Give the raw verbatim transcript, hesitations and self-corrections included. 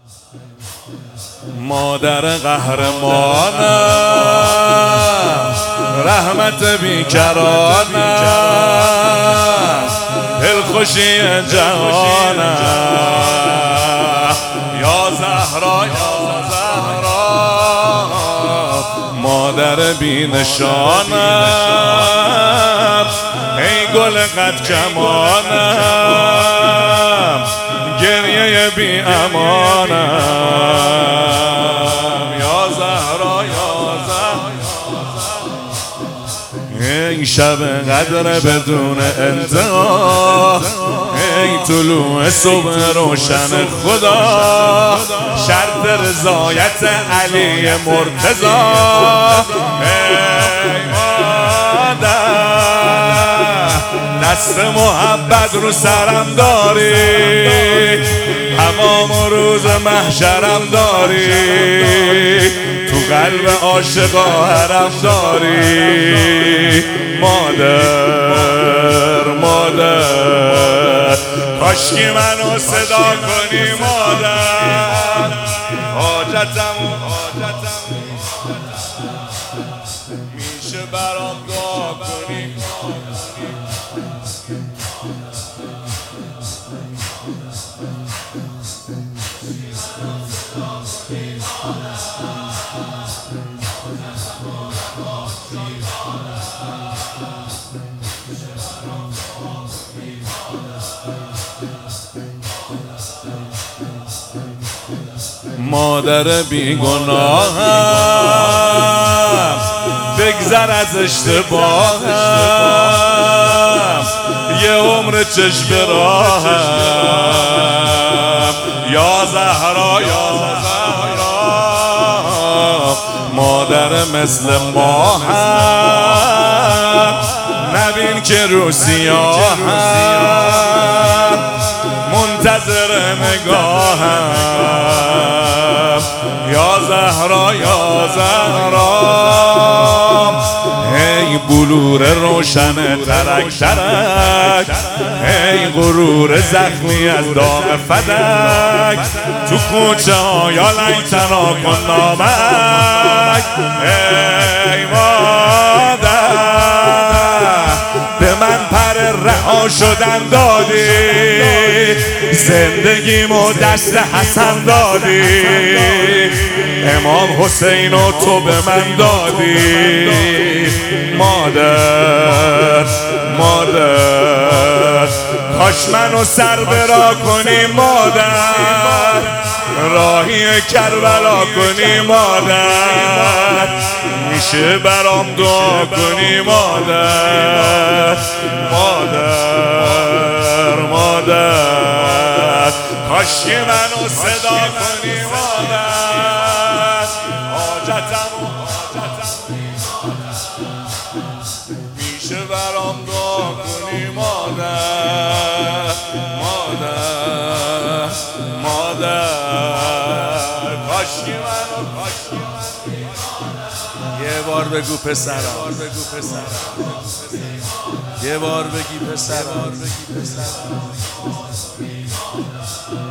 مادر قهرمانم، رحمت بیکرانم، دلخوشی جهانم. یا زهرا یا زهرا، مادر بی نشانم، ای گل قد کمانم، گریه بی امانم. یا زهرا یا زهرا، ای شب قدر بدون انتها، ای طلوع صبح روشن خدا، شرط رضایت علی مرتضی. ای مادر، دست محبت رو سرم داری، تمام روز محشرم داری، تو قلب عاشقا حرم داری. مادر مادر، کاشکی منو صدا کنی مادر، حاجتم حاجتم میشه برام دعا کنی. مادر بیگناهم، بگذر از اشتباهم، یه عمر چشم راهم. یا زهرا یا زهرا، مادر مثل ماهم، نبین که رو سیاهم، منتظر نگاهم. یا زهرا یا زهرا، ای بلور روشن ترک ترک، ای غرور زخمی از داغ فدک، تو کوچه ها یا لیتنا کن نامک. ای مادر، به من پر رها شدن دادی، زندگیمو دست حسن دادی، امام حسین و تو به من دادی. مادر مادر، کاش منو سر برا کنی مادر، راهی کربلا کنی مادر، میشه برام دعا کنی مادر. مادر مادر، کاشکی منو صدا کنی مادر، حاجتم میشه برام دعا کنی مادر. مادر مادر، کاشکی منو کاشکی یه بار بگو پسرم، یه بار بگی پسرم.